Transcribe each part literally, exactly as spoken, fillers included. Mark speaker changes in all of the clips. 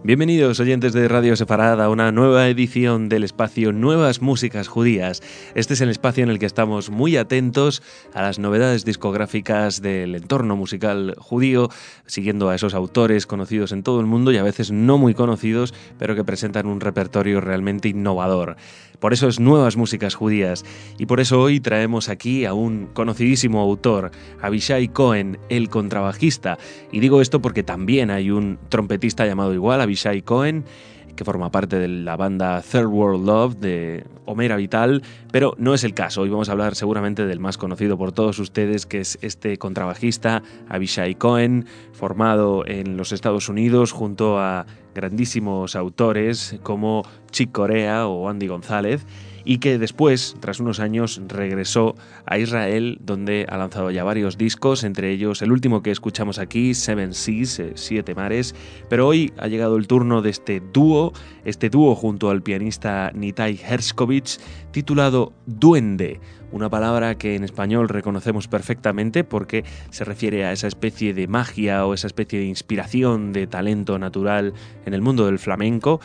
Speaker 1: Bienvenidos, oyentes de Radio Sefarad, a una nueva edición del espacio Nuevas Músicas Judías. Este es el espacio en el que estamos muy atentos a las novedades discográficas del entorno musical judío, siguiendo a esos autores conocidos en todo el mundo y a veces no muy conocidos, pero que presentan un repertorio realmente innovador. Por eso es Nuevas Músicas Judías, y por eso hoy traemos aquí a un conocidísimo autor, Avishai Cohen, el contrabajista. Y digo esto porque también hay un trompetista llamado igual, Avishai Cohen, que forma parte de la banda Third World Love de Omer Avital, pero no es el caso. Hoy vamos a hablar seguramente del más conocido por todos ustedes, que es este contrabajista, Avishai Cohen, formado en los Estados Unidos junto a grandísimos autores como Chick Corea o Andy González, y que después, tras unos años, regresó a Israel, donde ha lanzado ya varios discos, entre ellos el último que escuchamos aquí, Seven Seas, eh, Siete Mares, pero hoy ha llegado el turno de este dúo, este dúo junto al pianista Nitai Herskovich, titulado Duende, una palabra que en español reconocemos perfectamente porque se refiere a esa especie de magia o esa especie de inspiración, de talento natural en el mundo del flamenco.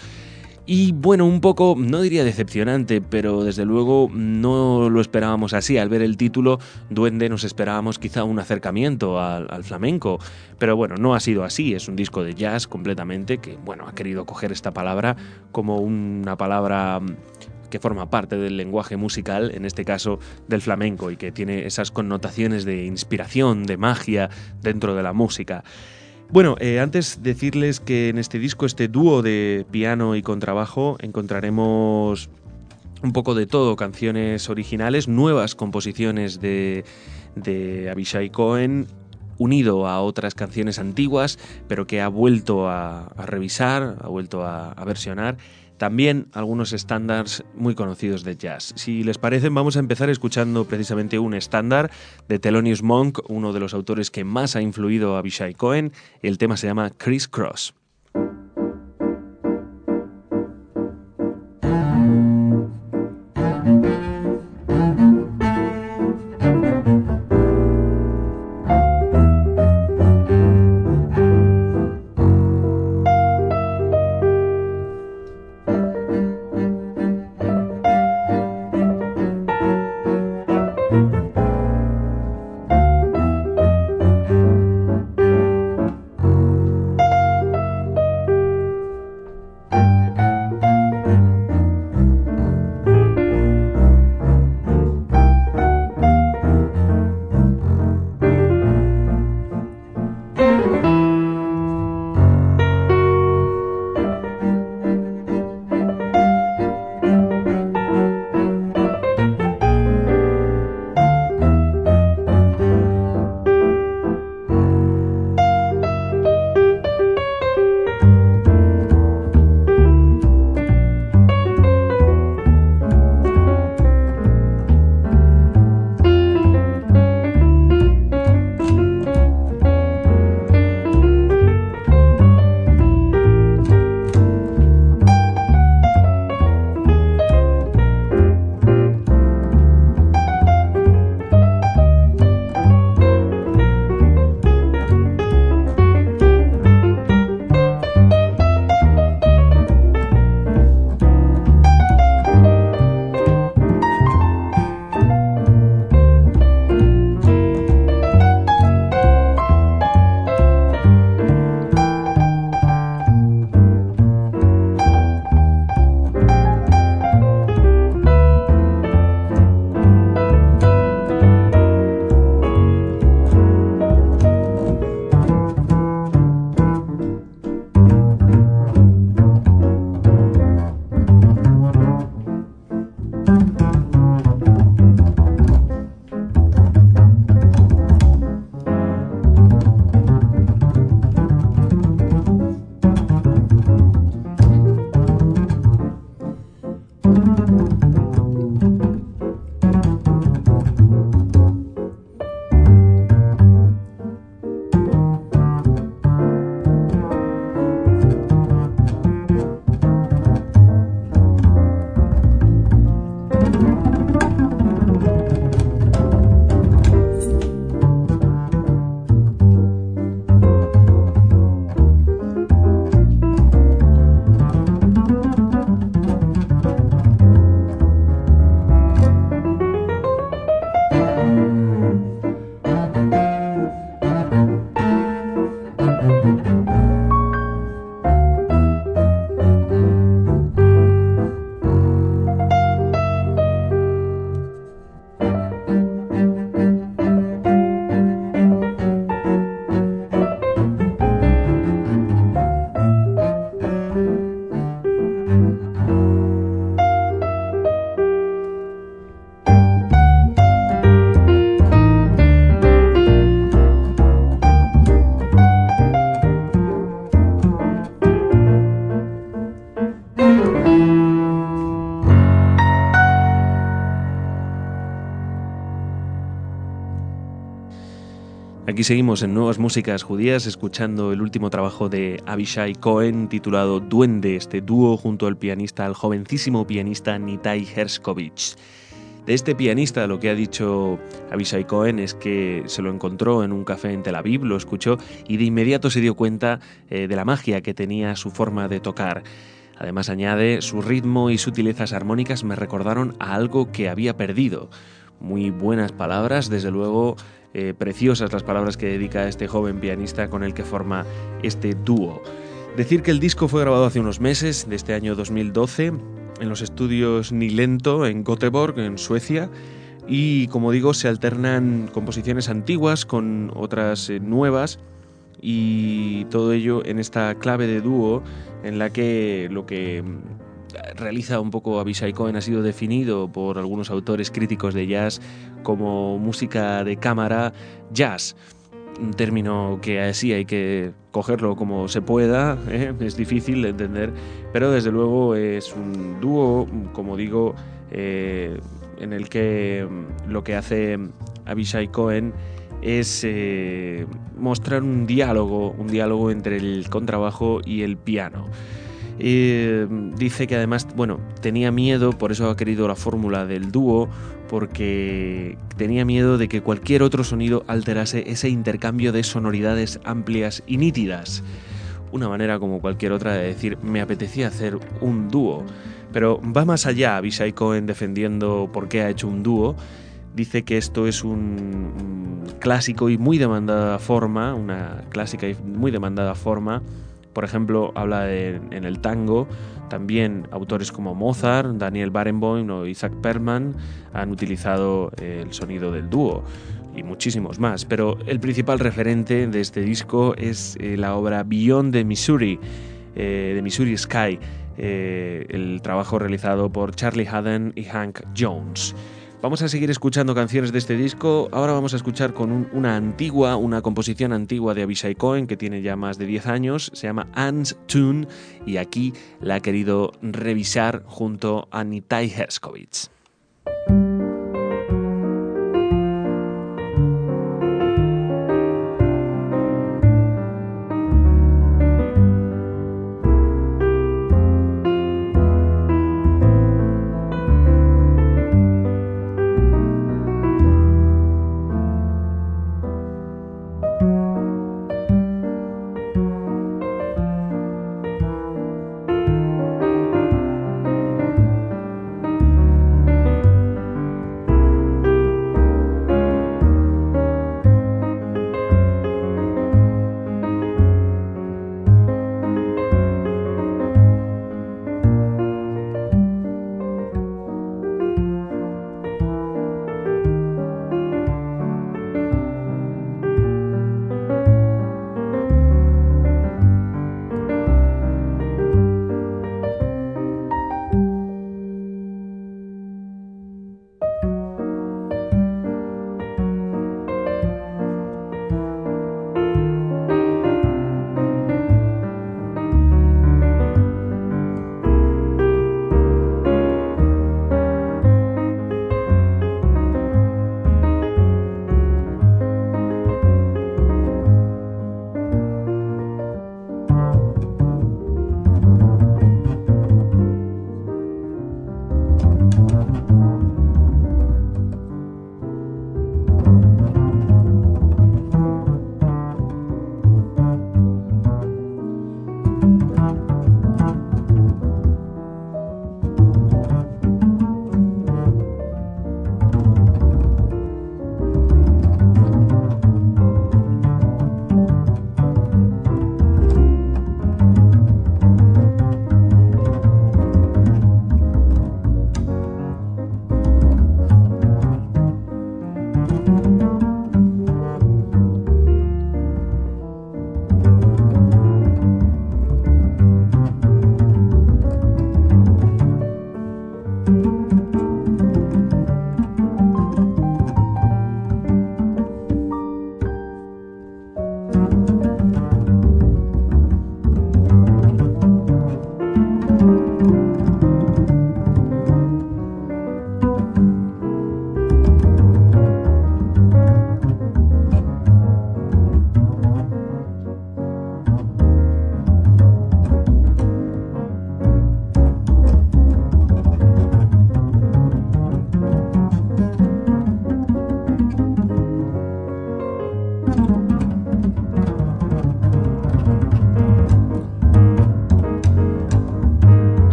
Speaker 1: Y bueno, un poco, no diría decepcionante, pero desde luego no lo esperábamos así. Al ver el título, Duende, nos esperábamos quizá un acercamiento al, al flamenco. Pero bueno, no ha sido así. Es un disco de jazz completamente que, bueno, ha querido coger esta palabra como una palabra que forma parte del lenguaje musical, en este caso del flamenco, y que tiene esas connotaciones de inspiración, de magia dentro de la música. Bueno, eh, antes decirles que en este disco, este dúo de piano y contrabajo, encontraremos un poco de todo, canciones originales, nuevas composiciones de, de Avishai Cohen, unido a otras canciones antiguas, pero que ha vuelto a, a revisar, ha vuelto a, a versionar. También algunos estándares muy conocidos de jazz. Si les parece, vamos a empezar escuchando precisamente un estándar de Thelonious Monk, uno de los autores que más ha influido a Avishai Cohen. El tema se llama Criss Cross. Aquí seguimos en Nuevas Músicas Judías escuchando el último trabajo de Avishai Cohen titulado Duende, este dúo junto al pianista, al jovencísimo pianista Nitai Herskovich. De este pianista lo que ha dicho Avishai Cohen es que se lo encontró en un café en Tel Aviv, lo escuchó y de inmediato se dio cuenta eh, de la magia que tenía su forma de tocar. Además añade, su ritmo y sutilezas armónicas me recordaron a algo que había perdido. Muy buenas palabras, desde luego. Eh, preciosas las palabras que dedica a este joven pianista con el que forma este dúo. Decir que el disco fue grabado hace unos meses, de este año dos mil doce, en los estudios Nilento en Göteborg, en Suecia, y como digo, se alternan composiciones antiguas con otras eh, nuevas, y todo ello en esta clave de dúo en la que lo que realiza un poco Avishai Cohen ha sido definido por algunos autores críticos de jazz como música de cámara jazz, un término que así hay que cogerlo como se pueda, ¿eh? Es difícil de entender, pero desde luego es un dúo, como digo, eh, en el que lo que hace Avishai Cohen es eh, mostrar un diálogo, un diálogo entre el contrabajo y el piano. Eh, dice que además, bueno, tenía miedo, por eso ha querido la fórmula del dúo, porque tenía miedo de que cualquier otro sonido alterase ese intercambio de sonoridades amplias y nítidas. Una manera como cualquier otra de decir, me apetecía hacer un dúo. Pero va más allá Avishai Cohen defendiendo por qué ha hecho un dúo. Dice que esto es un, un clásico y muy demandada forma, una clásica y muy demandada forma. Por ejemplo, habla de, en el tango, también autores como Mozart, Daniel Barenboim o Isaac Perlman han utilizado el sonido del dúo y muchísimos más. Pero el principal referente de este disco es eh, la obra Beyond the Missouri, eh, de Missouri Sky, eh, el trabajo realizado por Charlie Haden y Hank Jones. Vamos a seguir escuchando canciones de este disco. Ahora vamos a escuchar con un, una antigua, una composición antigua de Avishai Cohen que tiene ya más de diez años. Se llama Anne's Tune y aquí la ha querido revisar junto a Nitai Herskovich.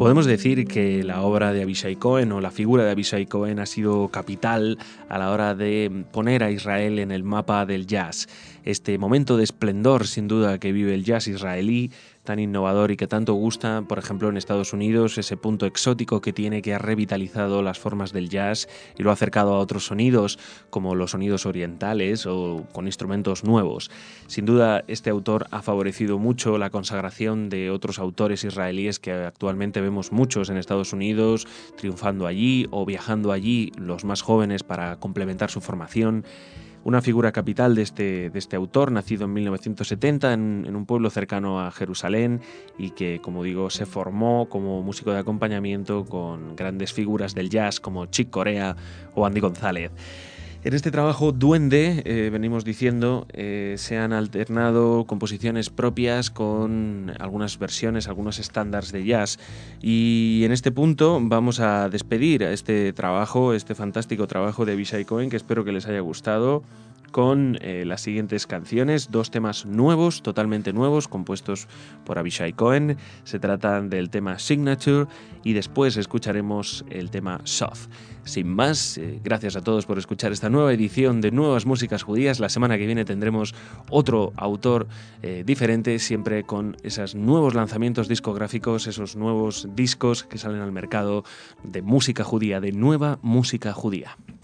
Speaker 1: Podemos decir que la obra de Avishai Cohen o la figura de Avishai Cohen ha sido capital a la hora de poner a Israel en el mapa del jazz. Este momento de esplendor, sin duda, que vive el jazz israelí, tan innovador y que tanto gusta, por ejemplo, en Estados Unidos, ese punto exótico que tiene, que ha revitalizado las formas del jazz y lo ha acercado a otros sonidos, como los sonidos orientales o con instrumentos nuevos. Sin duda, este autor ha favorecido mucho la consagración de otros autores israelíes que actualmente vemos muchos en Estados Unidos, triunfando allí o viajando allí, los más jóvenes, para complementar su formación. Una figura capital de este, de este autor, nacido en mil novecientos setenta en, en un pueblo cercano a Jerusalén y que, como digo, se formó como músico de acompañamiento con grandes figuras del jazz como Chick Corea o Andy González. En este trabajo Duende, eh, venimos diciendo, eh, se han alternado composiciones propias con algunas versiones, algunos estándares de jazz. Y en este punto vamos a despedir a este trabajo, este fantástico trabajo de Avishai Cohen, que espero que les haya gustado, con eh, las siguientes canciones, dos temas nuevos, totalmente nuevos, compuestos por Avishai Cohen. Se tratan del tema Signature y después escucharemos el tema Soft. Sin más, eh, gracias a todos por escuchar esta nueva edición de Nuevas Músicas Judías. La semana que viene tendremos otro autor eh, diferente, siempre con esos nuevos lanzamientos discográficos, esos nuevos discos que salen al mercado de música judía, de nueva música judía.